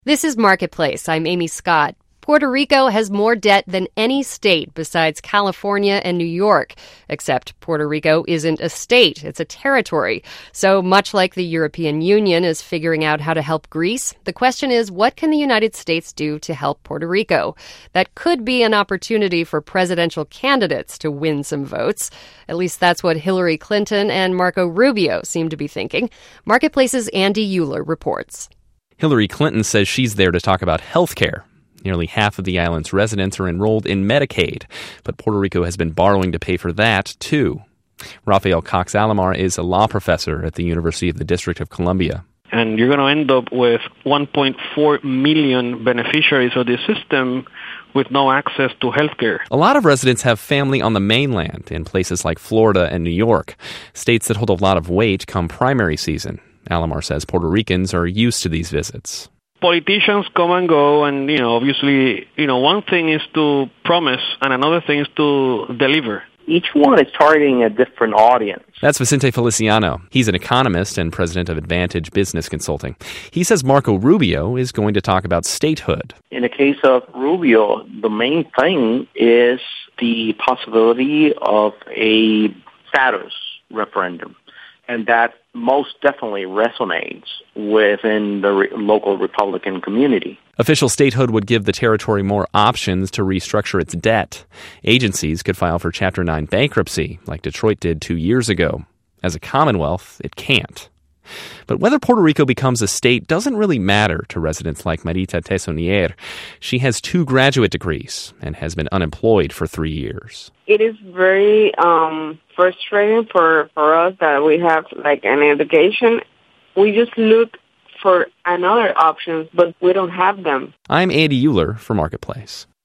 This is Marketplace. I'm Amy Scott. Puerto Rico has more debt than any state besides California and New York, except Puerto Rico isn't a state, it's a territory. So much like the European Union is figuring out how to help Greece, the question is, what can the United States do to help Puerto Rico? That could be an opportunity for presidential candidates to win some votes. At least that's what Hillary Clinton and Marco Rubio seem to be thinking. Marketplace's Andy Euler reports. Hillary Clinton says she's there to talk about health care. Nearly half of the island's residents are enrolled in Medicaid, but Puerto Rico has been borrowing to pay for that, too. Rafael Cox-Alamar is a law professor at the University of the District of Columbia. And you're going to end up with 1.4 million beneficiaries of this system with no access to health care. A lot of residents have family on the mainland in places like Florida and New York, states that hold a lot of weight come primary season. Alamar says Puerto Ricans are used to these visits. Politicians come and go, and, obviously, one thing is to promise and another thing is to deliver. Each one is targeting a different audience. That's Vicente Feliciano. He's an economist and president of Advantage Business Consulting. He says Marco Rubio is going to talk about statehood. In the case of Rubio, the main thing is the possibility of a status referendum. And that most definitely resonates within the local Republican community. Official statehood would give the territory more options to restructure its debt. Agencies could file for Chapter 9 bankruptcy, like Detroit did 2 years ago. As a Commonwealth, it can't. But whether Puerto Rico becomes a state doesn't really matter to residents like Marita Tessonier. She has 2 graduate degrees and has been unemployed for 3 years. It is very frustrating for us that we have an education. We just look for another options, but we don't have them. I'm Andy Euler for Marketplace.